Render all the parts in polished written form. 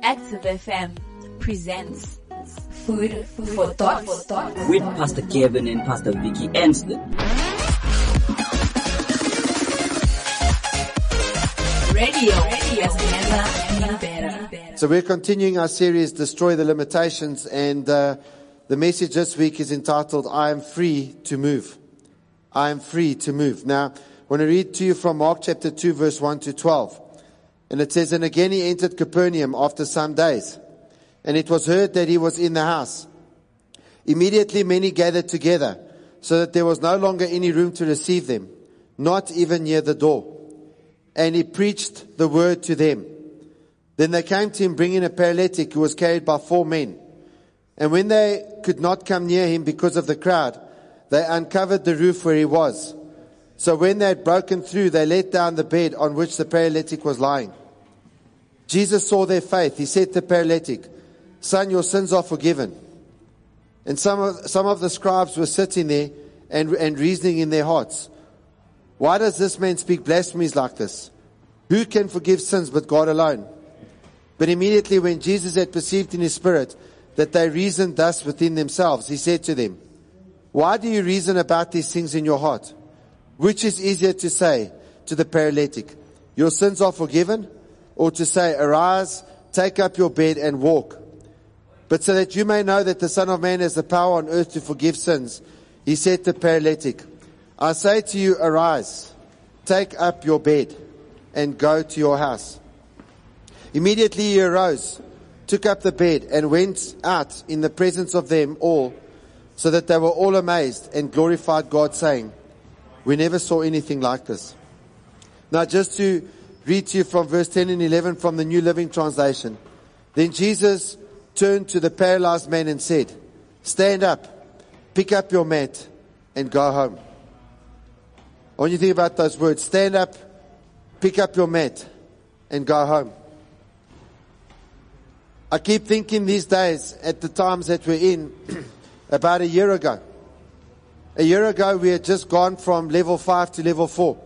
Active FM presents Food for Thought with Pastor Kevin and Pastor Vicky Anston. Radio has never been better. So we're continuing our series, Destroy the Limitations, and the message this week is entitled, I am free to move. I am free to move. Now, I want to read to you from Mark chapter 2, verse 1 to 12. And it says, And again he entered Capernaum after some days, and it was heard that he was in the house. Immediately many gathered together, so that there was no longer any room to receive them, not even near the door. And he preached the word to them. Then they came to him bringing a paralytic who was carried by 4 men. And when they could not come near him because of the crowd, they uncovered the roof where he was. So when they had broken through, they let down the bed on which the paralytic was lying. Jesus saw their faith. He said to the paralytic, Son, your sins are forgiven. And some of the scribes were sitting there and reasoning in their hearts, Why does this man speak blasphemies like this? Who can forgive sins but God alone? But immediately when Jesus had perceived in his spirit that they reasoned thus within themselves, he said to them, Why do you reason about these things in your heart? Which is easier to say to the paralytic, Your sins are forgiven, or to say, Arise, take up your bed and walk? But so that you may know that the Son of Man has the power on earth to forgive sins, he said to the paralytic, I say to you, arise, take up your bed, and go to your house. Immediately he arose, took up the bed, and went out in the presence of them all, so that they were all amazed and glorified God, saying, We never saw anything like this. Now just to read to you from verse 10 and 11 from the New Living Translation. Then Jesus turned to the paralyzed man and said, Stand up, pick up your mat, and go home. I want you to think about those words. Stand up, pick up your mat, and go home. I keep thinking these days, at the times that we're in, about a year ago. A year ago, we had just gone from level 5 to level 4.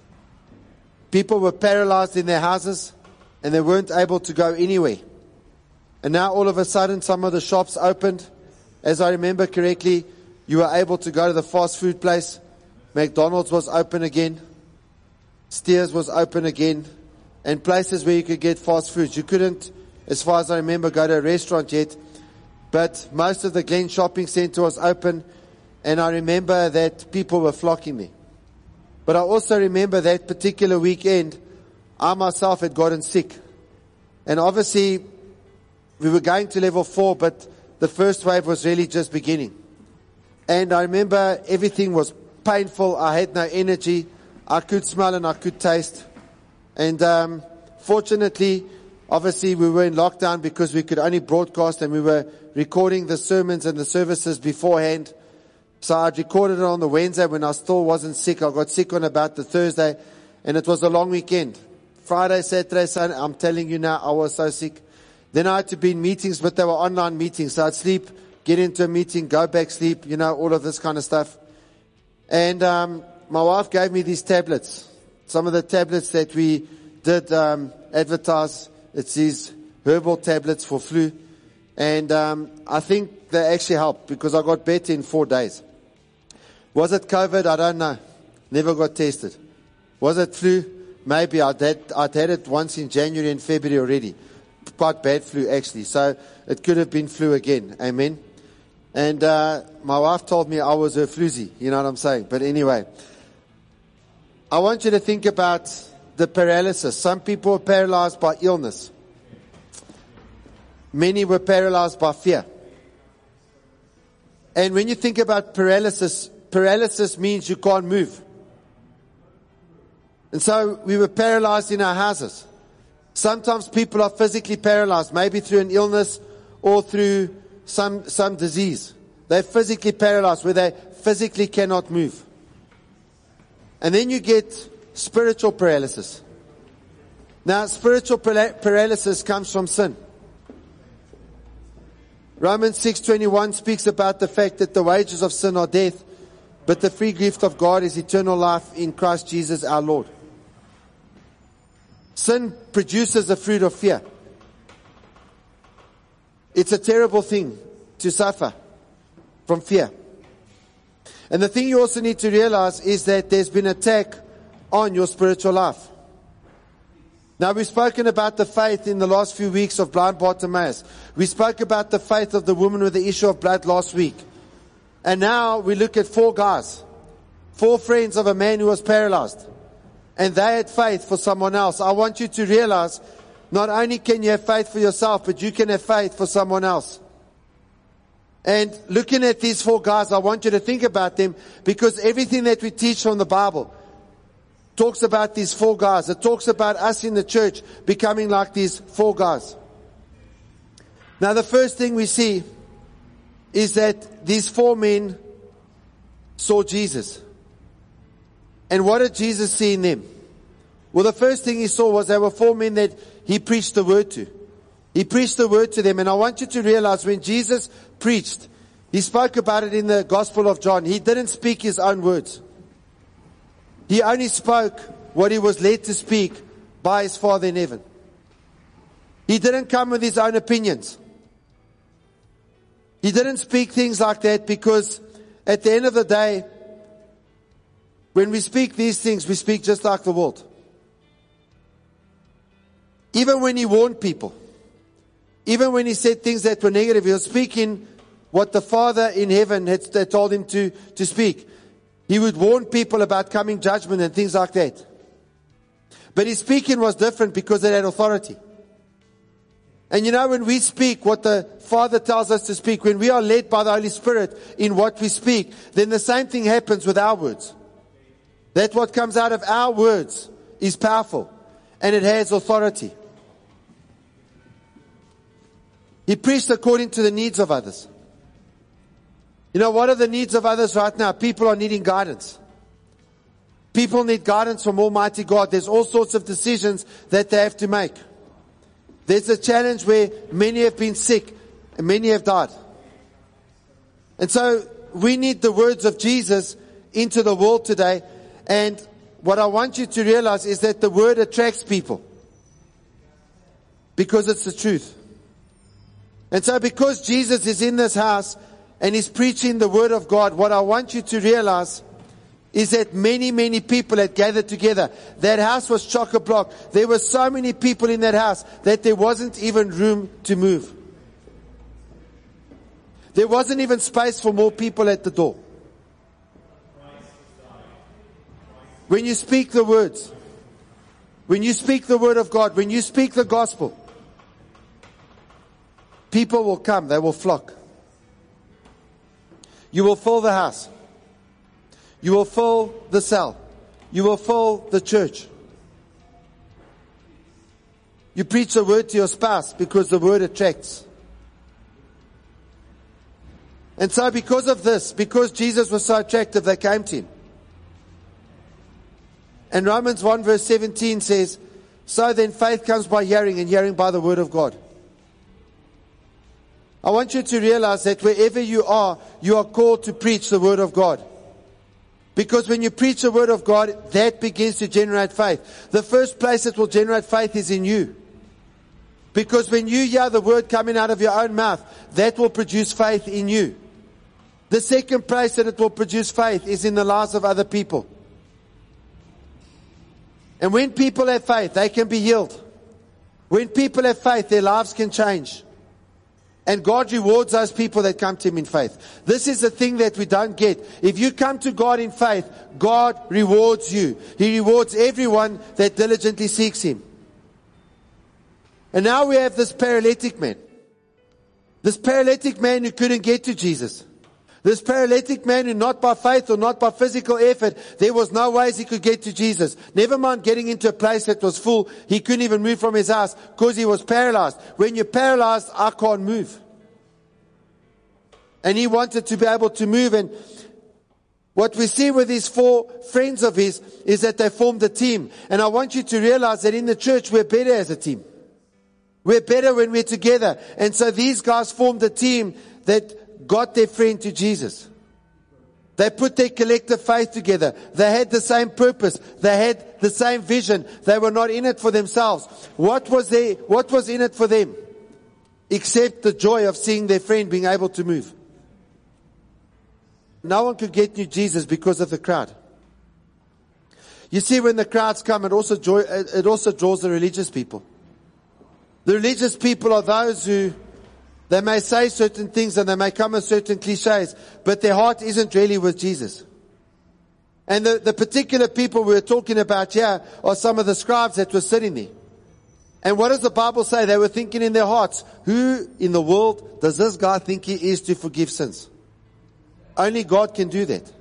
People were paralyzed in their houses, and they weren't able to go anywhere. And now all of a sudden, some of the shops opened. As I remember correctly, you were able to go to the fast food place. McDonald's was open again. Steers was open again. And places where you could get fast foods. You couldn't, as far as I remember, go to a restaurant yet. But most of the Glen Shopping Centre was open. And I remember that people were flocking there. But I also remember that particular weekend, I myself had gotten sick. And obviously, we were going to level 4, but the first wave was really just beginning. And I remember everything was painful. I had no energy. I could smell and I could taste. And fortunately, obviously, we were in lockdown because we could only broadcast, and we were recording the sermons and the services beforehand. So I'd recorded it on the Wednesday when I still wasn't sick. I got sick on about the Thursday, and it was a long weekend. Friday, Saturday, Sunday, I'm telling you now, I was so sick. Then I had to be in meetings, but they were online meetings. So I'd sleep, get into a meeting, go back, sleep, all of this kind of stuff. And my wife gave me these tablets. Some of the tablets that we did advertise. It's these herbal tablets for flu. And I think they actually helped because I got better in 4 days. Was it COVID? I don't know. Never got tested. Was it flu? Maybe. I'd had it once in January and February already. Quite bad flu actually. So it could have been flu again. Amen. And my wife told me I was her floozy. You know what I'm saying? But anyway, I want you to think about the paralysis. Some people were paralyzed by illness. Many were paralyzed by fear. And when you think about paralysis means you can't move. And so we were paralyzed in our houses. Sometimes people are physically paralyzed, maybe through an illness or through some disease. They're physically paralyzed where they physically cannot move. And then you get spiritual paralysis. Now, spiritual paralysis comes from sin. Romans 6:21 speaks about the fact that the wages of sin are death, but the free gift of God is eternal life in Christ Jesus our Lord. Sin produces the fruit of fear. It's a terrible thing to suffer from fear. And the thing you also need to realize is that there's been an attack on your spiritual life. Now, we've spoken about the faith in the last few weeks of blind Bartimaeus. We spoke about the faith of the woman with the issue of blood last week. And now we look at 4 guys, 4 friends of a man who was paralyzed. And they had faith for someone else. I want you to realize, not only can you have faith for yourself, but you can have faith for someone else. And looking at these 4 guys, I want you to think about them, because everything that we teach from the Bible talks about these 4 guys. It talks about us in the church becoming like these 4 guys. Now, the first thing we see is that these 4 men saw Jesus. And what did Jesus see in them? Well, the first thing he saw was there were 4 men that he preached the word to. He preached the word to them. And I want you to realize, when Jesus preached, he spoke about it in the Gospel of John. He didn't speak his own words. He only spoke what he was led to speak by his Father in heaven. He didn't come with his own opinions. He didn't speak things like that, because at the end of the day, when we speak these things, we speak just like the world. Even when he warned people, even when he said things that were negative, he was speaking what the Father in heaven had told him to speak. He would warn people about coming judgment and things like that. But his speaking was different because it had authority. And you know, when we speak what the Father tells us to speak, when we are led by the Holy Spirit in what we speak, then the same thing happens with our words. That what comes out of our words is powerful, and it has authority. He preached according to the needs of others. You know, what are the needs of others right now? People are needing guidance. People need guidance from Almighty God. There's all sorts of decisions that they have to make. There's a challenge where many have been sick and many have died. And so we need the words of Jesus into the world today. And what I want you to realize is that the word attracts people, because it's the truth. And so because Jesus is in this house and he's preaching the word of God, what I want you to realize is that many, many people had gathered together. That house was chock-a-block. There were so many people in that house that there wasn't even room to move. There wasn't even space for more people at the door. When you speak the words, when you speak the word of God, when you speak the gospel, people will come, they will flock. You will fill the house. You will fill the cell. You will fill the church. You preach the word to your spouse because the word attracts. And so because of this, because Jesus was so attractive, they came to him. And Romans 1 verse 17 says, so then faith comes by hearing, and hearing by the word of God. I want you to realize that wherever you are called to preach the word of God. Because when you preach the word of God, that begins to generate faith. The first place that will generate faith is in you. Because when you hear the word coming out of your own mouth, that will produce faith in you. The second place that it will produce faith is in the lives of other people. And when people have faith, they can be healed. When people have faith, their lives can change. And God rewards those people that come to him in faith. This is the thing that we don't get. If you come to God in faith, God rewards you. He rewards everyone that diligently seeks him. And now we have this paralytic man. This paralytic man who couldn't get to Jesus. This paralytic man who, not by faith or not by physical effort, there was no ways he could get to Jesus. Never mind getting into a place that was full. He couldn't even move from his house because he was paralyzed. When you're paralyzed, I can't move. And he wanted to be able to move. And what we see with these 4 friends of his is that they formed a team. And I want you to realize that in the church, we're better as a team. We're better when we're together. And so these guys formed a team that got their friend to Jesus. They put their collective faith together. They had the same purpose. They had the same vision. They were not in it for themselves. What was in it for them? except the joy of seeing their friend being able to move. No one could get near Jesus because of the crowd. You see, when the crowds come, it also draws the religious people. The religious people are those who, they may say certain things and they may come with certain cliches, but their heart isn't really with Jesus. And the particular people we're talking about here are some of the scribes that were sitting there. And what does the Bible say? They were thinking in their hearts, who in the world does this guy think he is to forgive sins? Only God can do that.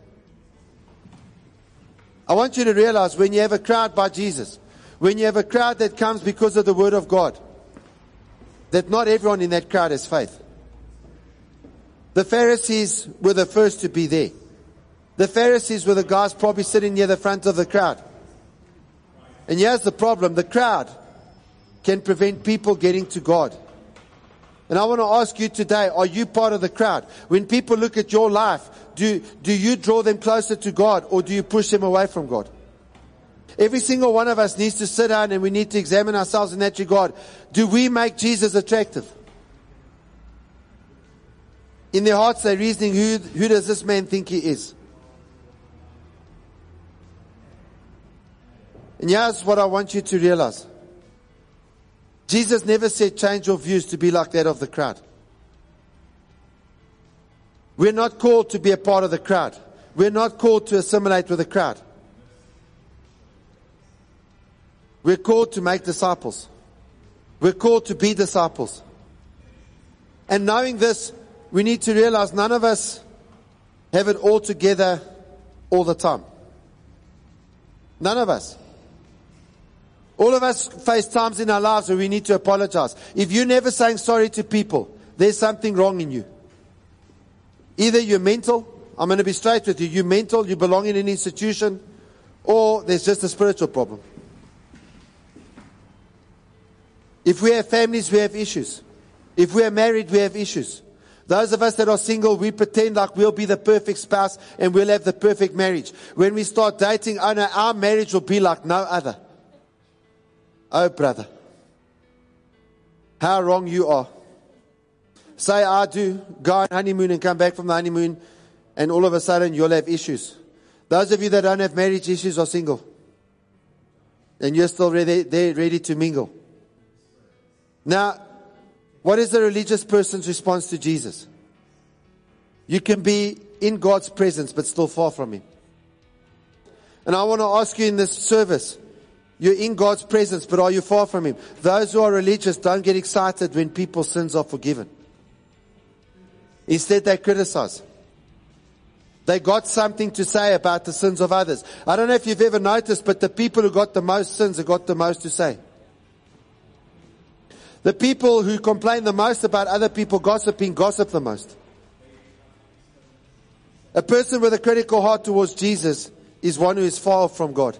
I want you to realize when you have a crowd by Jesus, when you have a crowd that comes because of the Word of God, that not everyone in that crowd has faith. The Pharisees were the first to be there. The Pharisees were the guys probably sitting near the front of the crowd. And here's the problem. The crowd can prevent people getting to God. And I want to ask you today, are you part of the crowd? When people look at your life, do you draw them closer to God or do you push them away from God? Every single one of us needs to sit down and we need to examine ourselves in that regard. Do we make Jesus attractive? In their hearts they're reasoning, who does this man think he is? And here's what I want you to realize. Jesus never said change your views to be like that of the crowd. We're not called to be a part of the crowd. We're not called to assimilate with the crowd. We're called to make disciples. We're called to be disciples. And knowing this, we need to realize none of us have it all together all the time. None of us. All of us face times in our lives where we need to apologize. If you're never saying sorry to people, there's something wrong in you. Either you're mental, I'm going to be straight with you, you're mental, you belong in an institution, or there's just a spiritual problem. If we have families, we have issues. If we are married, we have issues. Those of us that are single, we pretend like we'll be the perfect spouse and we'll have the perfect marriage. When we start dating, oh no, our marriage will be like no other. Oh, brother, how wrong you are. Say I do, go on honeymoon and come back from the honeymoon, and all of a sudden you'll have issues. Those of you that don't have marriage issues are single. And you're still ready to mingle. Now, what is the religious person's response to Jesus? You can be in God's presence but still far from Him. And I want to ask you in this service, you're in God's presence, but are you far from Him? Those who are religious don't get excited when people's sins are forgiven. Instead, they criticize. They got something to say about the sins of others. I don't know if you've ever noticed, but the people who got the most sins have got the most to say. The people who complain the most about other people gossiping, gossip the most. A person with a critical heart towards Jesus is one who is far from God.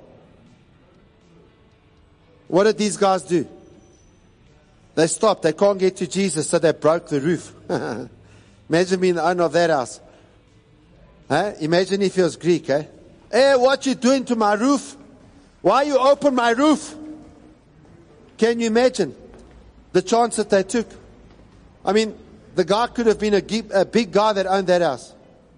What did these guys do? They stopped. They can't get to Jesus, so they broke the roof. Imagine being the owner of that house. Imagine if he was Greek. Hey, what you doing to my roof? Why you open my roof? Can you imagine the chance that they took? I mean, the guy could have been a big guy that owned that house.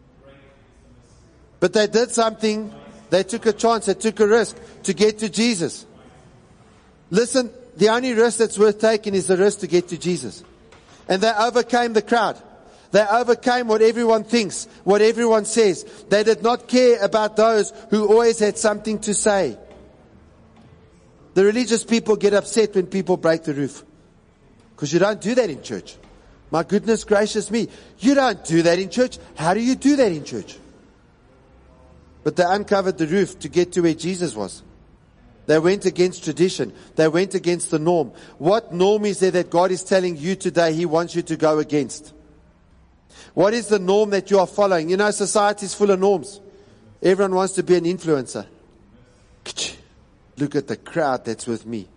But they did something. They took a chance. They took a risk to get to Jesus. Listen, the only risk that's worth taking is the risk to get to Jesus. And they overcame the crowd. They overcame what everyone thinks, what everyone says. They did not care about those who always had something to say. The religious people get upset when people break the roof. Because you don't do that in church. My goodness gracious me. You don't do that in church. How do you do that in church? But they uncovered the roof to get to where Jesus was. They went against tradition. They went against the norm. What norm is there that God is telling you today He wants you to go against? What is the norm that you are following? You know, society is full of norms. Everyone wants to be an influencer. Look at the crowd that's with me.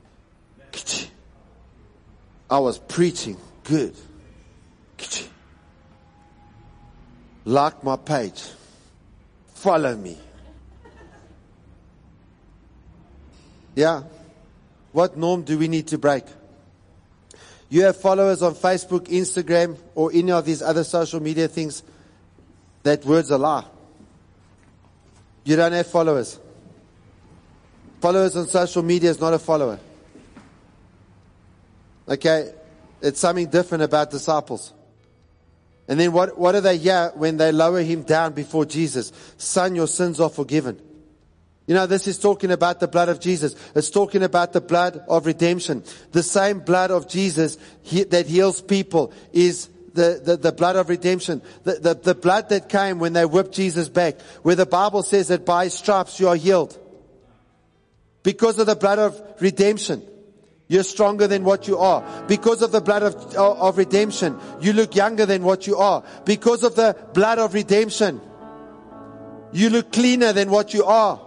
I was preaching good. Like my page. Follow me. Yeah. What norm do we need to break? You have followers on Facebook, Instagram, or any of these other social media things. That word's a lie. You don't have followers. Followers on social media is not a follower. Okay? It's something different about disciples. And then what do they hear when they lower him down before Jesus? Son, your sins are forgiven. You know, this is talking about the blood of Jesus. It's talking about the blood of redemption. The same blood of Jesus that heals people is the blood of redemption. The blood that came when they whipped Jesus back. Where the Bible says that by his stripes you are healed. Because of the blood of redemption, you're stronger than what you are. Because of the blood of redemption, you look younger than what you are. Because of the blood of redemption, you look cleaner than what you are.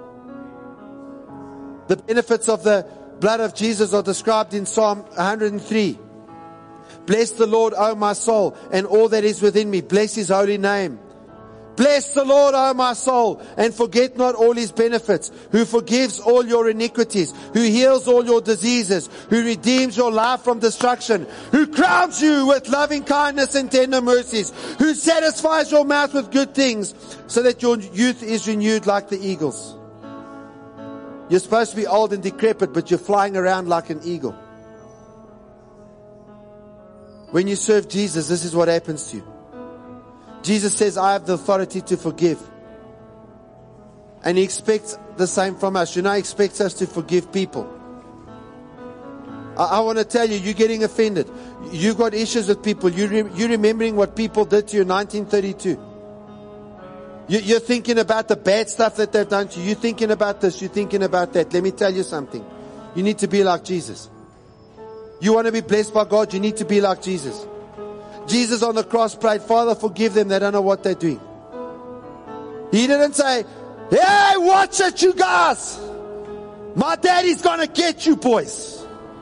The benefits of the blood of Jesus are described in Psalm 103. Bless the Lord, O my soul, and all that is within me. Bless his holy name. Bless the Lord, O my soul, and forget not all his benefits, who forgives all your iniquities, who heals all your diseases, who redeems your life from destruction, who crowns you with loving kindness and tender mercies, who satisfies your mouth with good things, so that your youth is renewed like the eagles. You're supposed to be old and decrepit, but you're flying around like an eagle. When you serve Jesus, this is what happens to you. Jesus says, I have the authority to forgive. And he expects the same from us. You know, he expects us to forgive people. I want to tell you, you're getting offended. You've got issues with people. You're remembering what people did to you in 1932. You're thinking about the bad stuff that they've done to you. You're thinking about this. You're thinking about that. Let me tell you something. You need to be like Jesus. You want to be blessed by God, you need to be like Jesus. Jesus on the cross prayed, Father, forgive them. They don't know what they're doing. He didn't say, hey, watch it, you guys. My daddy's going to get you, boys.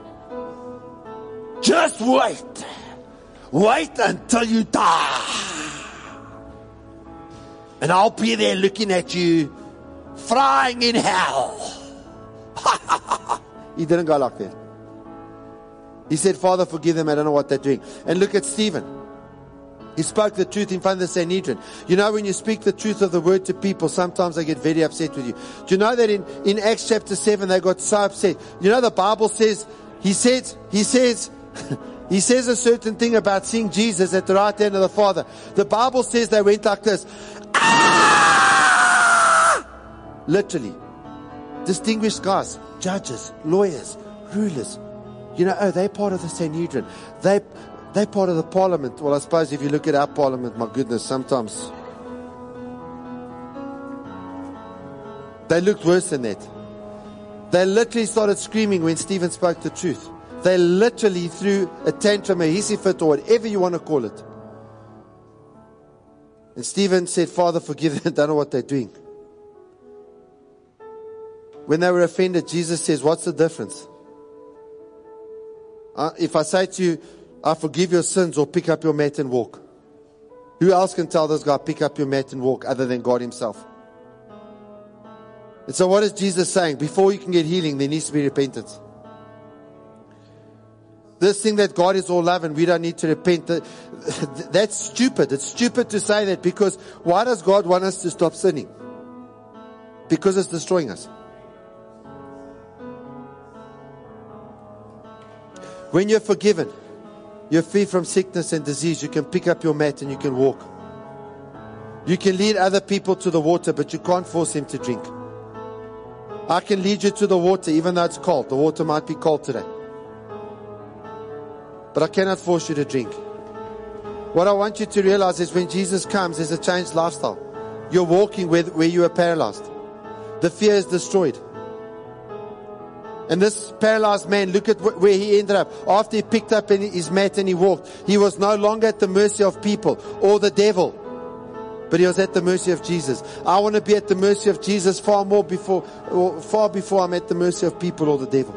Just wait. Wait until you die. And I'll be there looking at you, frying in hell. He didn't go like that. He said, Father, forgive them. I don't know what they're doing. And look at Stephen. He spoke the truth in front of the Sanhedrin. You know, when you speak the truth of the word to people, sometimes they get very upset with you. Do you know that in Acts chapter 7, they got so upset? You know, the Bible says, he says a certain thing about seeing Jesus at the right hand of the Father. The Bible says they went like this. Ah! Literally. Distinguished guys, judges, lawyers, rulers. You know, they're part of the Sanhedrin. They're part of the parliament. Well, I suppose if you look at our parliament, my goodness, sometimes they looked worse than that. They literally started screaming when Stephen spoke the truth. They literally threw a tantrum, a hissy fit, or whatever you want to call it. And Stephen said, Father, forgive them. They don't know what they're doing. When they were offended, Jesus says, what's the difference? If I say to you, I forgive your sins, or pick up your mat and walk. Who else can tell this guy, pick up your mat and walk, other than God himself? And so what is Jesus saying? Before you can get healing, there needs to be repentance. This thing that God is all love and we don't need to repent, that's stupid. It's stupid to say that, because why does God want us to stop sinning? Because it's destroying us. When you're forgiven, you're free from sickness and disease. You can pick up your mat and you can walk. You can lead other people to the water, but you can't force them to drink. I can lead you to the water even though it's cold. The water might be cold today. But I cannot force you to drink. What I want you to realize is when Jesus comes, there's a changed lifestyle. You're walking where you were paralyzed. The fear is destroyed. And this paralyzed man, look at where he ended up. After he picked up his mat and he walked, he was no longer at the mercy of people or the devil, but he was at the mercy of Jesus. I want to be at the mercy of Jesus far before I'm at the mercy of people or the devil.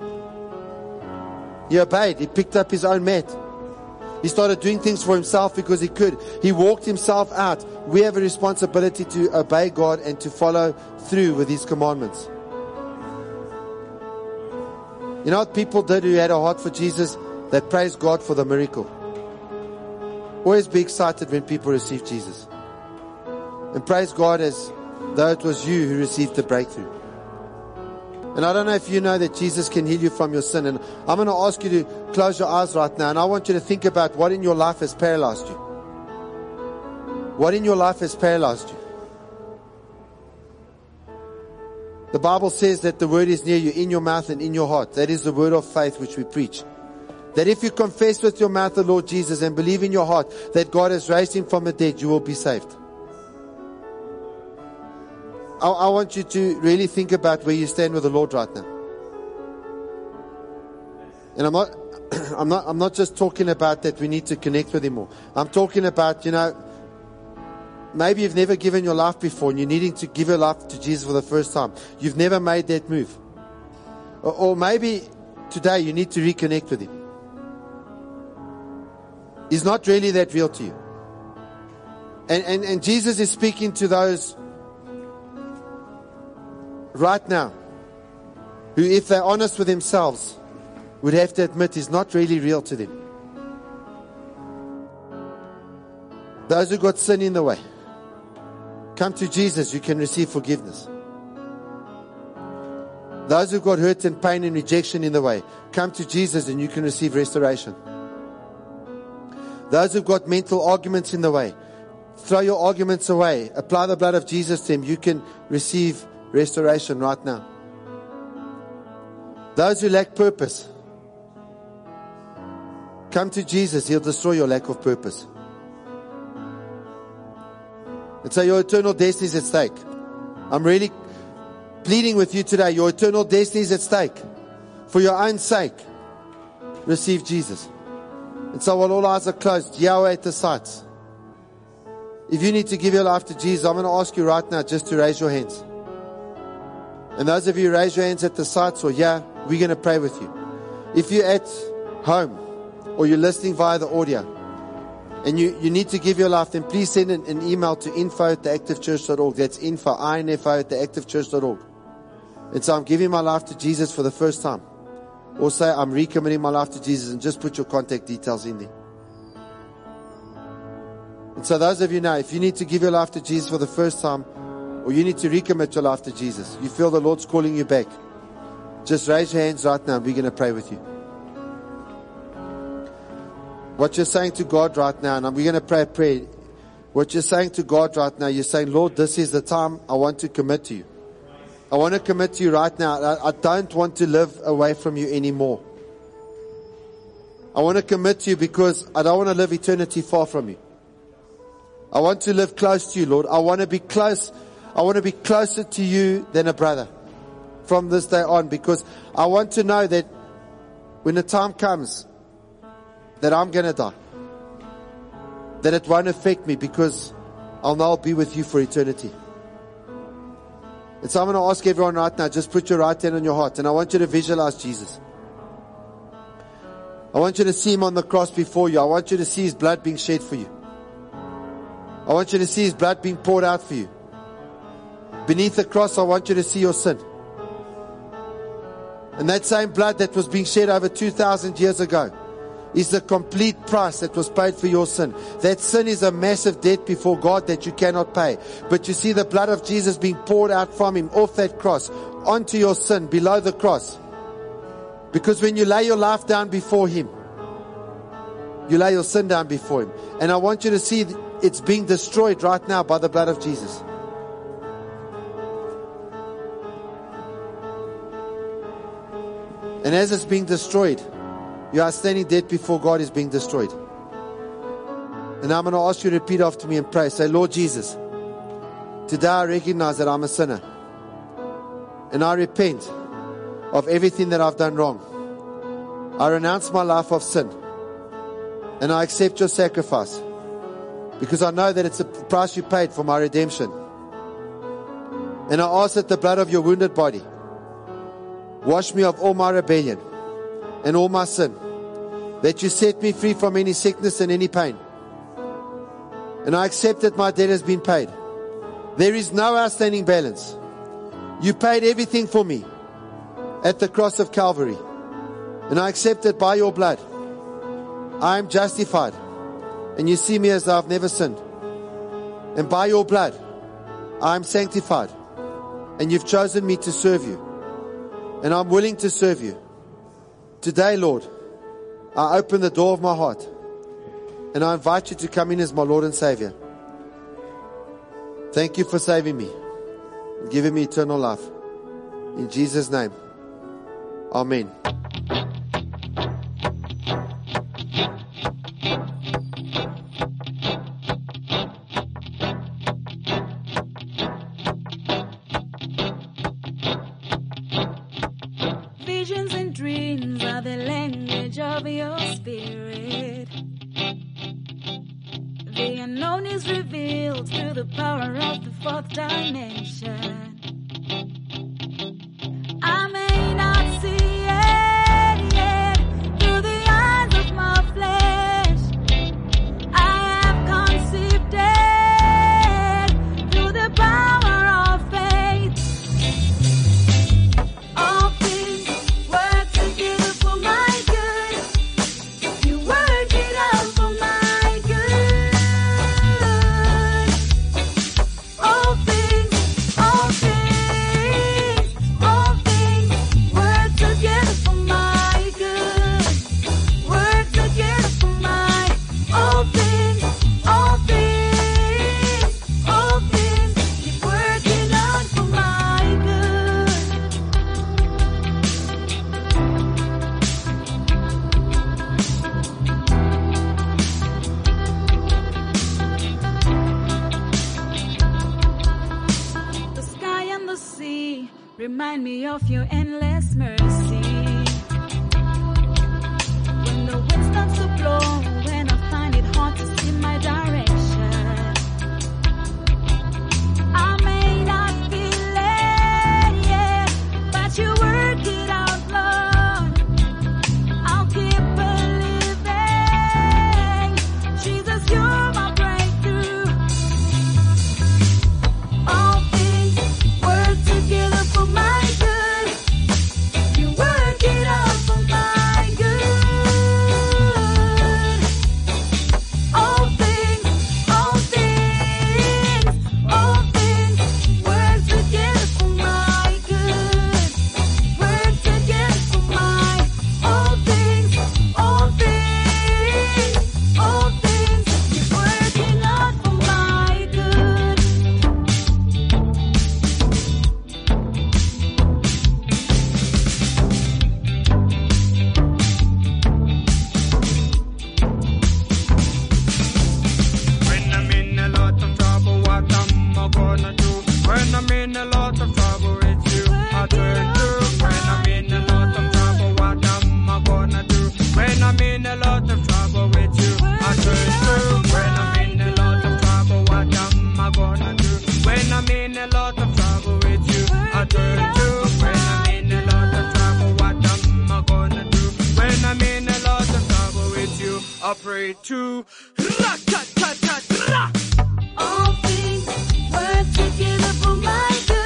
He obeyed. He picked up his own mat. He started doing things for himself because he could. He walked himself out. We have a responsibility to obey God and to follow through with his commandments. You know what people did who had a heart for Jesus? that praise God for the miracle. Always be excited when people receive Jesus. And praise God as though it was you who received the breakthrough. And I don't know if you know that Jesus can heal you from your sin. And I'm going to ask you to close your eyes right now. And I want you to think about what in your life has paralyzed you. What in your life has paralyzed you? The Bible says that the word is near you, in your mouth and in your heart. That is the word of faith which we preach. That if you confess with your mouth the Lord Jesus and believe in your heart that God has raised him from the dead, you will be saved. I want you to really think about where you stand with the Lord right now. And I'm not just talking about that we need to connect with him more. I'm talking about, maybe you've never given your life before and you're needing to give your life to Jesus for the first time. You've never made that move. Or maybe today you need to reconnect with him. He's not really that real to you. And Jesus is speaking to those right now who, if they're honest with themselves, would have to admit he's not really real to them. Those who got sin in the way, come to Jesus, you can receive forgiveness. Those who got hurt and pain and rejection in the way, come to Jesus and you can receive restoration. Those who've got mental arguments in the way, throw your arguments away. Apply the blood of Jesus to them. You can receive restoration right now. Those who lack purpose, come to Jesus. He'll destroy your lack of purpose. And so your eternal destiny is at stake. I'm really pleading with you today. Your eternal destiny is at stake. For your own sake, receive Jesus. And so while all eyes are closed, Yahweh at the sides. If you need to give your life to Jesus, I'm going to ask you right now just to raise your hands. And those of you who raise your hands at the sites or we're going to pray with you. If you're at home or you're listening via the audio and you need to give your life, then please send an email to info@theactivechurch.org. That's info@theactivechurch.org. And so I'm giving my life to Jesus for the first time. Or say, I'm recommitting my life to Jesus, and just put your contact details in there. And so those of you now, if you need to give your life to Jesus for the first time, or you need to recommit your life to Jesus, you feel the Lord's calling you back, just raise your hands right now and we're going to pray with you. What you're saying to God right now, and we're going to pray a prayer. What you're saying to God right now, you're saying, Lord, this is the time I want to commit to you. I want to commit to you right now. I don't want to live away from you anymore. I want to commit to you because I don't want to live eternity far from you. I want to live close to you, Lord. I want to be close. I want to be closer to you than a brother from this day on, because I want to know that when the time comes that I'm going to die, that it won't affect me, because I'll now be with you for eternity. And so I'm going to ask everyone right now, just put your right hand on your heart, and I want you to visualize Jesus. I want you to see him on the cross before you. I want you to see his blood being shed for you. I want you to see his blood being poured out for you. Beneath the cross, I want you to see your sin. And that same blood that was being shed over 2,000 years ago is the complete price that was paid for your sin. That sin is a massive debt before God that you cannot pay. But you see the blood of Jesus being poured out from him off that cross onto your sin below the cross. Because when you lay your life down before him, you lay your sin down before him. And I want you to see it's being destroyed right now by the blood of Jesus. And as it's being destroyed, your outstanding debt before God is being destroyed. And I'm going to ask you to repeat after me and pray. Say, Lord Jesus, today I recognize that I'm a sinner. And I repent of everything that I've done wrong. I renounce my life of sin. And I accept your sacrifice, because I know that it's the price you paid for my redemption. And I ask that the blood of your wounded body wash me of all my rebellion and all my sin, that you set me free from any sickness and any pain. And I accept that my debt has been paid. There is no outstanding balance. You paid everything for me at the cross of Calvary. And I accept that by your blood, I am justified, and you see me as though I've never sinned. And by your blood, I am sanctified, and you've chosen me to serve you. And I'm willing to serve you. Today, Lord, I open the door of my heart, and I invite you to come in as my Lord and Savior. Thank you for saving me and giving me eternal life. In Jesus' name, amen. Visions and dreams are the language of your spirit. The unknown is revealed through the power of the fourth dimension. I may not see it yet through the eyes of my flesh. I have conceived it through the power of faith. All things work together for my good. You work it out for my good. All things work together for my good. Work together for my all things keep working out for my good. The sky and the sea remind me of your endless mercy. When the wind starts to blow, when I find it hard to see my direction, I may not feel it yet, but you work it out, Lord. I'll keep believing. Jesus, you're my breakthrough. All things work together for my good. You work it out for my good. All things work together for my good. Work together for my all things keep working out for my good. When I'm in a lot of trouble, what am I gonna do? When I'm in a lot of trouble with you, I turn to. When I'm in a lot of trouble, what am I gonna do? When I'm in a lot of trouble with you, I turn to. When I'm in a lot of trouble, what am I gonna do? When I'm in a lot of trouble with you, I turn to. When I'm in a lot of trouble, what am I gonna do? When I'm in a lot of trouble with you, I pray to. All things work together for my good.